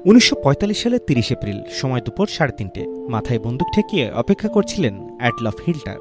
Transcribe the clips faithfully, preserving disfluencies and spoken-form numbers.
উনিশশো পঁয়তাল্লিশ সালের তিরিশ এপ্রিল, সময় দুপুর সাড়ে তিনটে। মাথায় বন্দুক ঠেকিয়ে অপেক্ষা করছিলেন অ্যাডলফ হিটলার।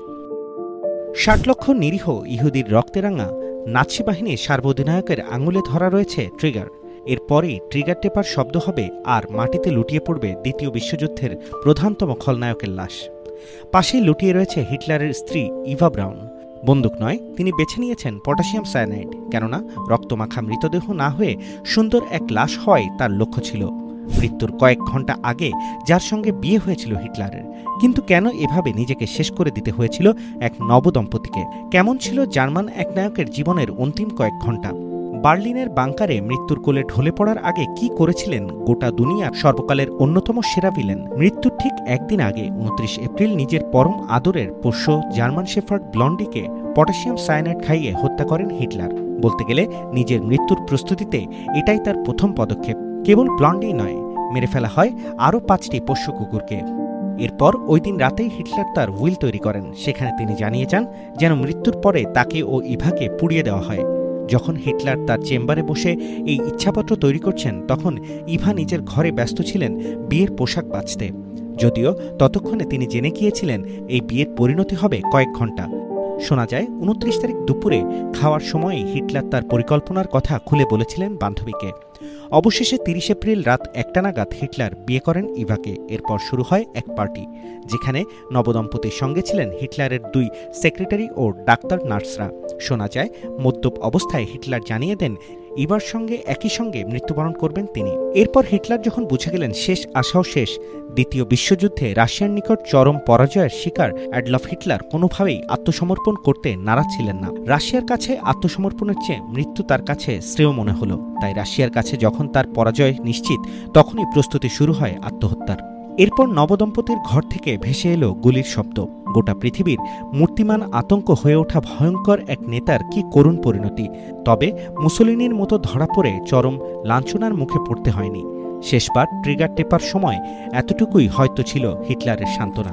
ষাট লক্ষ নিরীহ ইহুদির রক্তে রাঙা নাৎসি বাহিনীর সার্বধিনায়কের আঙুলে ধরা রয়েছে ট্রিগার। এরপরেই ট্রিগার টেপার শব্দ হবে আর মাটিতে লুটিয়ে পড়বে দ্বিতীয় বিশ্বযুদ্ধের প্রধানতম খলনায়কের লাশ। পাশেই লুটিয়ে রয়েছে হিটলারের স্ত্রী ইভা ব্রাউন। বন্দুক নয়, তিনি বেছে নিয়েছেন পটাশিয়াম সায়ানাইড, কেননা রক্তমাখা মৃতদেহ না হয়ে সুন্দর এক লাশ হওয়াই তার লক্ষ্য ছিল। মৃত্যুর কয়েক ঘন্টা আগে যার সঙ্গে বিয়ে হয়েছিল হিটলারের, কিন্তু কেন এভাবে নিজেকে শেষ করে দিতে হয়েছিল এক নবদম্পতিকে? কেমন ছিল জার্মান এক নায়কের জীবনের অন্তিম কয়েক ঘন্টা? বার্লিনের বাংকারে মৃত্যুর কোলে ঢলে পড়ার আগে কি করেছিলেন গোটা দুনিয়ার সর্বকালের অন্যতম সেরা ভিলেন? মৃত্যুর ঠিক একদিন আগে উনত্রিশ এপ্রিল নিজের পরম আদরের পোষ্য জার্মান শেফার্ড ব্লন্ডিকে পটাশিয়াম সায়ানাইড খাইয়ে হত্যা করেন হিটলার। বলতে গেলে নিজের মৃত্যুর প্রস্তুতিতে এটাই তার প্রথম পদক্ষেপ। কেবল ব্লন্ডি নয়, মেরে ফেলা হয় আরও পাঁচটি পোষ্য কুকুরকে। এরপর ওই দিন রাতেই হিটলার তার উইল তৈরি করেন। সেখানে তিনি জানিয়ে যান যেন মৃত্যুর পরে তাকে ও ইভাকে পুড়িয়ে দেওয়া হয়। যখন হিটলার তার চেম্বারে বসে এই ইচ্ছাপত্র তৈরি করছেন, তখন ইভা নিজের ঘরে ব্যস্ত ছিলেন বিয়ের পোশাক বাছতে। যদিও ততক্ষণে তিনি জেনে গিয়েছিলেন এই বিয়ের পরিণতি হবে কয়েক ঘন্টা। শোনা যায় উনত্রিশ তারিখ দুপুরে খাওয়ার সময়ই হিটলার তার পরিকল্পনার কথা খুলে বলেছিলেন বান্ধবীকে। অবশেষে তিরিশ এপ্রিল রাত একটা নাগাদ হিটলার বিয়ে করেন ইভাকে। এরপর শুরু হয় এক পার্টি, যেখানে নবদম্পতির সঙ্গে ছিলেন হিটলারের দুই সেক্রেটারি ও ডাক্তার নার্সরা। শোনা যায় মদ্যপ অবস্থায় হিটলার জানিয়ে দেন ইভার সঙ্গে একই সঙ্গে মৃত্যুবরণ করবেন তিনি। এরপর হিটলার যখন বুঝে গেলেন শেষ আশাও শেষ, দ্বিতীয় বিশ্বযুদ্ধে রাশিয়ার নিকট চরম পরাজয়ের শিকার অ্যাডলফ হিটলার কোনোভাবেই আত্মসমর্পণ করতে নারাজ ছিলেন না। রাশিয়ার কাছে আত্মসমর্পণের চেয়ে মৃত্যু তার কাছে শ্রেয় মনে হলো। তাই রাশিয়ার কাছে যখন তার পরাজয় নিশ্চিত, তখনই প্রস্তুতি শুরু হয় আত্মহত্যার। এরপর নবদম্পতির ঘর থেকে ভেসে এলো গুলির শব্দ। গোটা পৃথিবীর মূর্তিমান আতঙ্ক হয়ে ওঠা ভয়ঙ্কর এক নেতার কি করুণ পরিণতি। তবে মুসোলিনির মতো ধরা পড়ে চরম লাঞ্ছনার মুখে পড়তে হয়নি। শেষবার ট্রিগার টেপার সময় এতটুকুই হয়তো ছিল হিটলারের সান্ত্বনা।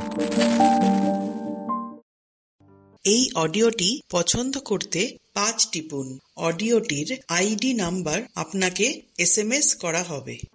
এই অডিওটি পছন্দ করতে পাঁচ টিপুন। অডিওটির আইডি নাম্বার আপনাকে এস এম এস করা হবে।